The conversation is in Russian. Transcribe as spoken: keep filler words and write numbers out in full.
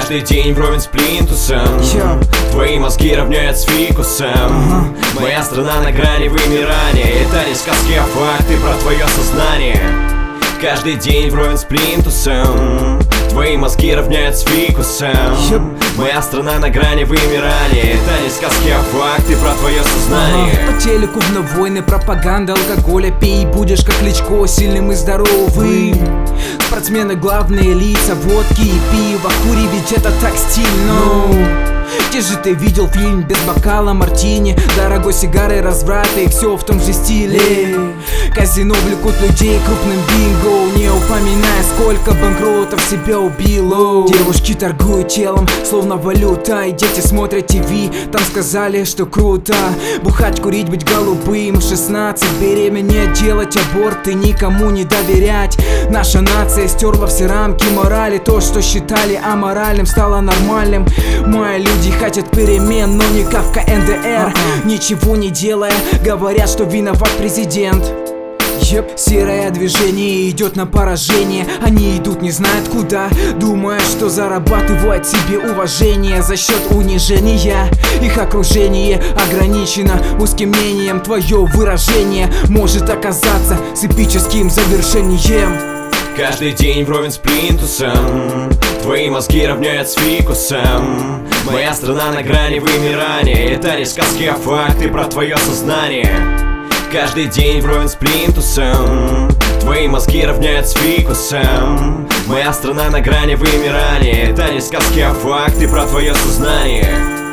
Каждый день вровень с плинтусом. Йо. Твои мозги равняют с фикусом. uh-huh. Моя страна на грани вымирания. Это не сказки, а факты про твое сознание. Каждый день вровень с плинтусом. Твои мозги равняют с фикусом. yep. Моя страна на грани вымирания. Это не сказки, а факты про твое сознание. ага. По телеку вновь войны, пропаганда алкоголя. Пей, будешь как Кличко, сильным и здоровым. Спортсмены главные лица, водки и пиво. Кури, ведь это так стильно. no. Где же ты видел фильм без бокала мартини? Дорогой сигары, развраты, и все в том же стиле. Казино влекут людей крупным бинго, не упоминая, сколько банкротов себя убило. Девушки торгуют телом, словно валюта, и дети смотрят ТВ, там сказали, что круто. Бухать, курить, быть голубым, в шестнадцать беременеть, делать аборт и никому не доверять. Наша нация стерла все рамки морали, то, что считали аморальным, стало нормальным. Мои люди хотят перемен, но не как в ка эн дэ эр. uh-huh. Ничего не делая, говорят, что виноват президент. Yep. Серое движение идет на поражение. Они идут не знают куда, думая, что зарабатывают себе уважение за счет унижения. Их окружение ограничено узким мнением. Твое выражение может оказаться с эпическим завершением. Каждый день вровень с плинтусом. Твои мозги равняют с фикусом. Моя страна на грани вымирания. Это не сказки, а факты про твое сознание. Каждый день вровень с плинтусом. Твои мозги равняют с фикусом. Моя страна на грани вымирания. Это не сказки, а факты про твое сознание.